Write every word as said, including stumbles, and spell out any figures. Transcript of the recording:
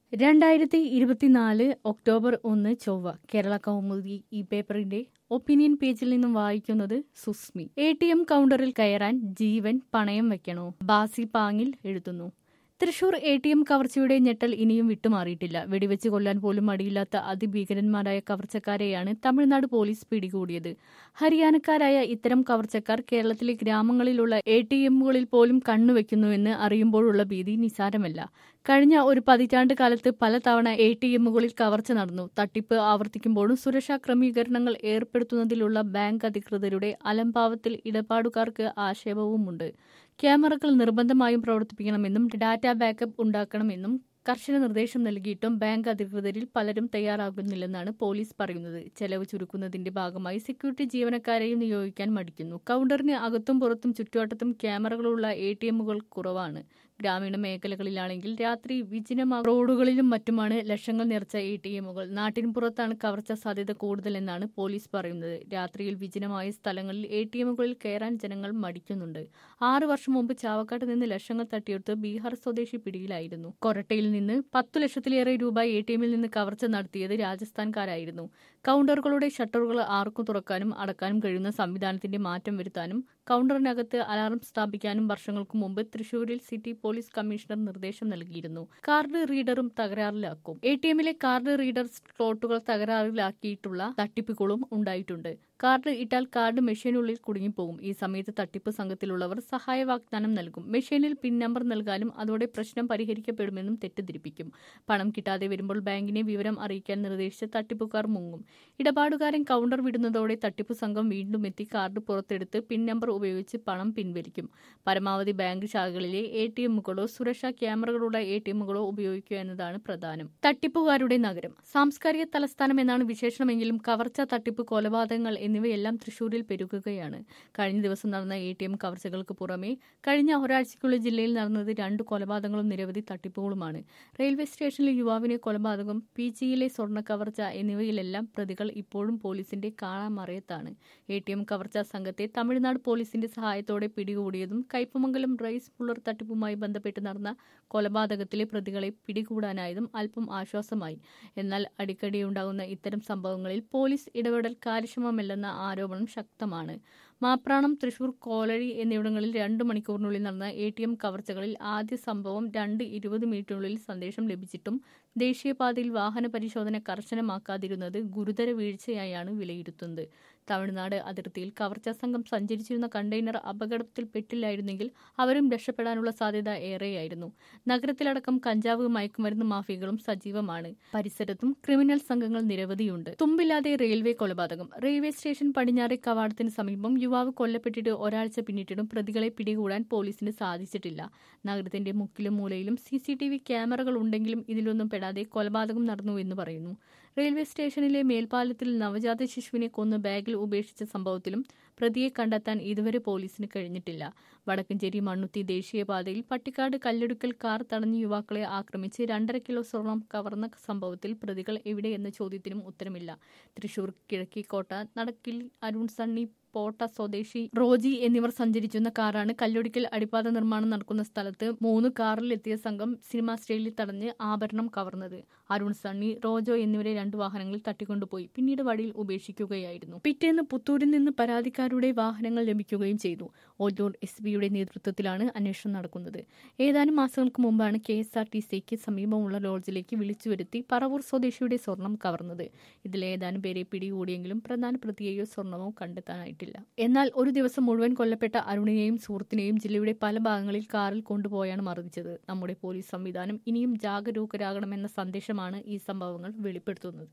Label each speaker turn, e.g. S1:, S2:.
S1: രണ്ടായിരത്തി ഇരുപത്തിനാല് ഒക്ടോബർ ഒന്ന് ചൊവ്വ കേരള കൗമുദി ഈ പേപ്പറിന്റെ ഒപ്പീനിയൻ പേജിൽ നിന്നും വായിക്കുന്നത് സുസ്മി. എ ടി എം കൗണ്ടറിൽ കയറാൻ ജീവൻ പണയം വെക്കണോ? ബാസി പാങ്ങിൽ എഴുതുന്നു. തൃശൂർ എ ടി എം കവർച്ചയുടെ ഞെട്ടൽ ഇനിയും വിട്ടുമാറിയിട്ടില്ല. വെടിവെച്ച് കൊല്ലാൻ പോലും മടിയില്ലാത്ത അതിഭീകരന്മാരായ കവർച്ചക്കാരെയാണ് തമിഴ്നാട് പോലീസ് പിടികൂടിയത്. ഹരിയാനക്കാരായ ഇത്തരം കവർച്ചക്കാർ കേരളത്തിലെ ഗ്രാമങ്ങളിലുള്ള എ ടി എമ്മുകളിൽ പോലും കണ്ണുവെക്കുന്നുവെന്ന് അറിയുമ്പോഴുള്ള ഭീതി നിസാരമല്ല. കഴിഞ്ഞ ഒരു പതിറ്റാണ്ട് കാലത്ത് പലതവണ എ ടി എമ്മുകളിൽ കവർച്ച നടന്നു. തട്ടിപ്പ് ആവർത്തിക്കുമ്പോഴും സുരക്ഷാ ക്രമീകരണങ്ങൾ ഏർപ്പെടുത്തുന്നതിലുള്ള ബാങ്ക് അധികൃതരുടെ അലംഭാവത്തിൽ ഇടപാടുകാർക്ക് ആക്ഷേപവുമുണ്ട്. ക്യാമറകൾ നിർബന്ധമായും പ്രവർത്തിപ്പിക്കണമെന്നും ഡാറ്റ ബാക്കപ്പ് ഉണ്ടാക്കണമെന്നും കർശന നിർദ്ദേശം നൽകിയിട്ടും ബാങ്ക് അധികൃതരിൽ പലരും തയ്യാറാകുന്നില്ലെന്നാണ് പോലീസ് പറയുന്നത്. ചെലവ് ചുരുക്കുന്നതിന്റെ ഭാഗമായി സെക്യൂരിറ്റി ജീവനക്കാരെയും നിയോഗിക്കാൻ മടിക്കുന്നു. കൗണ്ടറിന് അകത്തും പുറത്തും ചുറ്റുവട്ടത്തും ക്യാമറകളുള്ള എ ടി എമ്മുകൾ കുറവാണ്. ഗ്രാമീണ മേഖലകളിലാണെങ്കിൽ രാത്രി വിജനമാ റോഡുകളിലും മറ്റുമാണ് ലക്ഷങ്ങൾ നിറച്ച എ ടി എമ്മുകൾ. നാട്ടിന് പുറത്താണ് കവർച്ച സാധ്യത കൂടുതലെന്നാണ് പോലീസ് പറയുന്നത്. രാത്രിയിൽ വിജനമായ സ്ഥലങ്ങളിൽ എ ടി എമ്മുകളിൽ കയറാൻ ജനങ്ങൾ മടിക്കുന്നുണ്ട്. ആറു വർഷം മുമ്പ് ചാവക്കാട്ട് നിന്ന് ലക്ഷങ്ങൾ തട്ടിയെടുത്ത് ബീഹാർ സ്വദേശി പിടിയിലായിരുന്നു. കൊരട്ടയിൽ നിന്ന് പത്തു ലക്ഷത്തിലേറെ രൂപ എ ടി എമ്മിൽ നിന്ന് കവർച്ച നടത്തിയത് രാജസ്ഥാൻകാരായിരുന്നു. കൗണ്ടറുകളുടെ ഷട്ടറുകൾ ആർക്കും തുറക്കാനും അടക്കാനും കഴിയുന്ന സംവിധാനത്തിന്റെ മാറ്റം വരുത്താനും കൗണ്ടറിനകത്ത് അലാറം സ്ഥാപിക്കാനും വർഷങ്ങൾക്കു മുമ്പ് തൃശൂരിൽ സിറ്റി പോലീസ് കമ്മീഷണർ നിർദ്ദേശം നൽകിയിരുന്നു. കാർഡ് റീഡറും തകരാറിലാക്കും. എ ടി എമ്മിലെ കാർഡ് റീഡർ സ്ലോട്ടുകൾ തകരാറിലാക്കിയിട്ടുള്ള തട്ടിപ്പുകളും ഉണ്ടായിട്ടുണ്ട്. കാർഡ് ഇട്ടാൽ കാർഡ് മെഷീനുള്ളിൽ കുടുങ്ങിപ്പോകും. ഈ സമയത്ത് തട്ടിപ്പ് സംഘത്തിലുള്ളവർ സഹായ വാഗ്ദാനം നൽകും. മെഷീനിൽ പിൻ നമ്പർ നൽകാനും അതോടെ പ്രശ്നം പരിഹരിക്കപ്പെടുമെന്നും തെറ്റിദ്ധരിപ്പിക്കും. പണം കിട്ടാതെ വരുമ്പോൾ ബാങ്കിനെ വിവരം അറിയിക്കാൻ നിർദ്ദേശിച്ച് തട്ടിപ്പുകാർ മുങ്ങും. ഇടപാടുകാരൻ കൗണ്ടർ വിടുന്നതോടെ തട്ടിപ്പു സംഘം വീണ്ടും എത്തി കാർഡ് പുറത്തെടുത്ത് പിൻ നമ്പർ ഉപയോഗിച്ച് പണം പിൻവലിക്കും. പരമാവധി ബാങ്ക് ശാഖകളിലെ എ ടി എമ്മുകളോ സുരക്ഷാ ക്യാമറകളുള്ള എ ടി എമ്മുകളോ ഉപയോഗിക്കുക എന്നതാണ് പ്രധാനം. തട്ടിപ്പുകാരുടെ നഗരം. സാംസ്കാരിക തലസ്ഥാനം എന്നാണ് വിശേഷണമെങ്കിലും കവർച്ച, തട്ടിപ്പ്, കൊലപാതകങ്ങൾ എന്നിവയെല്ലാം തൃശൂരിൽ പെരുകുകയാണ്. കഴിഞ്ഞ ദിവസം നടന്ന എ ടി എം കവർച്ചകൾക്ക് പുറമെ കഴിഞ്ഞ ഒരാഴ്ചയ്ക്കുള്ളിൽ ജില്ലയിൽ നടന്നത് രണ്ട് കൊലപാതകങ്ങളും നിരവധി തട്ടിപ്പുകളുമാണ്. റെയിൽവേ സ്റ്റേഷനിലെ യുവാവിനെ കൊലപാതകം, പി ജിയിലെ സ്വർണ്ണ കവർച്ച എന്നിവയിലെല്ലാം പ്രതികൾ ഇപ്പോഴും പോലീസിന്റെ കാണാമറയത്താണ്. എ ടി എം കവർച്ചാ സംഘത്തെ തമിഴ്നാട് പോലീസിന്റെ സഹായത്തോടെ പിടികൂടിയതും കയ്പമംഗലം റൈസ് പുള്ളർ തട്ടിപ്പുമായി ബന്ധപ്പെട്ട് നടന്ന കൊലപാതകത്തിലെ പ്രതികളെ പിടികൂടാനായതും അല്പം ആശ്വാസമായി. എന്നാൽ അടിക്കടിയുണ്ടാകുന്ന ഇത്തരം സംഭവങ്ങളിൽ പോലീസ് ഇടപെടൽ കാര്യക്ഷമമല്ലെന്ന ആരോപണം ശക്തമാണ്. മാപ്രാണം, തൃശൂർ, കോലഴി എന്നിവിടങ്ങളിൽ രണ്ടു മണിക്കൂറിനുള്ളിൽ നടന്ന എ ടി എം കവർച്ചകളിൽ ആദ്യ സംഭവം രണ്ട് ഇരുപത് മിനിറ്റിനുള്ളിൽ സന്ദേശം ലഭിച്ചിട്ടും ദേശീയപാതയിൽ വാഹന പരിശോധന കർശനമാക്കാതിരുന്നത് ഗുരുതര വീഴ്ചയായാണ് വിലയിരുത്തുന്നത്. തമിഴ്നാട് അതിർത്തിയിൽ കവർച്ചാ സംഘം സഞ്ചരിച്ചിരുന്ന കണ്ടെയ്നർ അപകടത്തിൽപ്പെട്ടില്ലായിരുന്നെങ്കിൽ അവരും രക്ഷപ്പെടാനുള്ള സാധ്യത ഏറെയായിരുന്നു. നഗരത്തിലടക്കം കഞ്ചാവ്, മയക്കുമരുന്ന് മാഫിയകളും സജീവമാണ്. പരിസരത്തും ക്രിമിനൽ സംഘങ്ങൾ നിരവധിയുണ്ട്. തുമ്പില്ലാതെ റെയിൽവേ കൊലപാതകം. റെയിൽവേ സ്റ്റേഷൻ പടിഞ്ഞാറെ കവാടത്തിന് സമീപം യുവാവ് കൊല്ലപ്പെട്ടിട്ട് ഒരാഴ്ച പിന്നിട്ടിട്ടും പ്രതികളെ പിടികൂടാൻ പോലീസിന് സാധിച്ചിട്ടില്ല. നഗരത്തിന്റെ മുക്കിലും മൂലയിലും സി സി ടി വി ക്യാമറകൾ ഉണ്ടെങ്കിലും ഇതിലൊന്നും പെടാതെ കൊലപാതകം നടന്നുവെന്ന് പറയുന്നു. റെയിൽവേ സ്റ്റേഷനിലെ മേൽപ്പാലത്തിൽ നവജാത ശിശുവിനെ കൊന്ന് ബാഗിൽ ഉപേക്ഷിച്ച സംഭവത്തിലും പ്രതിയെ കണ്ടെത്താൻ ഇതുവരെ പോലീസിന് കഴിഞ്ഞിട്ടില്ല. വടക്കഞ്ചേരി മണ്ണുത്തി ദേശീയപാതയിൽ പട്ടിക്കാട് കല്ലെടുക്കൽ കാർ തടഞ്ഞ് യുവാക്കളെ ആക്രമിച്ച് രണ്ടര കിലോ സ്വർണം കവർന്ന സംഭവത്തിൽ പ്രതികൾ എവിടെയെന്ന ചോദ്യത്തിനും ഉത്തരമില്ല. തൃശൂർ കിഴക്കേക്കോട്ട നടക്കിൽ അരുൺ സണ്ണി, പോട്ട സ്വദേശി റോജി എന്നിവർ സഞ്ചരിച്ചിരുന്ന കാറാണ് കല്ലൊടിക്കൽ അടിപ്പാത നിർമ്മാണം നടക്കുന്ന സ്ഥലത്ത് മൂന്ന് കാറിലെത്തിയ സംഘം സിനിമാ സ്റ്റൈലിൽ തടഞ്ഞ് ആഭരണം കവർന്നത്. അരുൺ സണ്ണി, റോജോ എന്നിവരെ രണ്ടു വാഹനങ്ങളിൽ തട്ടിക്കൊണ്ടുപോയി പിന്നീട് വഴിയിൽ ഉപേക്ഷിക്കുകയായിരുന്നു. പിറ്റേന്ന് പുത്തൂരിൽ നിന്ന് പരാതിക്കാരുടെ വാഹനങ്ങൾ ലഭിക്കുകയും ചെയ്തു. ഓറ്റൂർ എസ് പിയുടെ നേതൃത്വത്തിലാണ് അന്വേഷണം നടക്കുന്നത്. ഏതാനും മാസങ്ങൾക്ക് മുമ്പാണ് കെ എസ് ആർ ടി സിക്ക് സമീപമുള്ള ലോഡ്ജിലേക്ക് വിളിച്ചുവരുത്തി പറവൂർ സ്വദേശിയുടെ സ്വർണം കവർന്നത്. ഇതിൽ ഏതാനും പേരെ പിടികൂടിയെങ്കിലും പ്രധാന പ്രതിയെയോ സ്വർണമോ കണ്ടെത്താനായിട്ടില്ല. എന്നാൽ ഒരു ദിവസം മുഴുവൻ കൊല്ലപ്പെട്ട അരുണിനെയും സുഹൃത്തിനെയും ജില്ലയുടെ പല ഭാഗങ്ങളിൽ കാറിൽ കൊണ്ടുപോയാണ് മർദ്ദിച്ചത്. നമ്മുടെ പോലീസ് സംവിധാനം ഇനിയും ജാഗരൂകരാകണമെന്ന സന്ദേശമാണ് ഈ സംഭവങ്ങൾ വെളിപ്പെടുത്തുന്നത്.